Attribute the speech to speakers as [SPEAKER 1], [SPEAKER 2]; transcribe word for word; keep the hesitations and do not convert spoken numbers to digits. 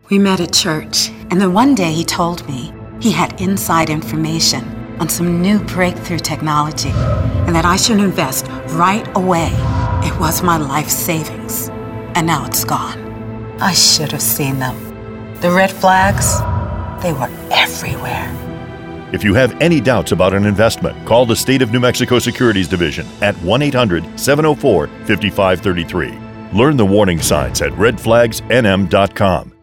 [SPEAKER 1] We met at church, and then one day he told me he had inside information on some new breakthrough technology and that I should invest right away. It was my life savings, and now it's gone. I should have seen them. The red flags, they were everywhere.
[SPEAKER 2] If you have any doubts about an investment, call the State of New Mexico Securities Division at one eight hundred, seven oh four, five five three three. Learn the warning signs at red flags n m dot com.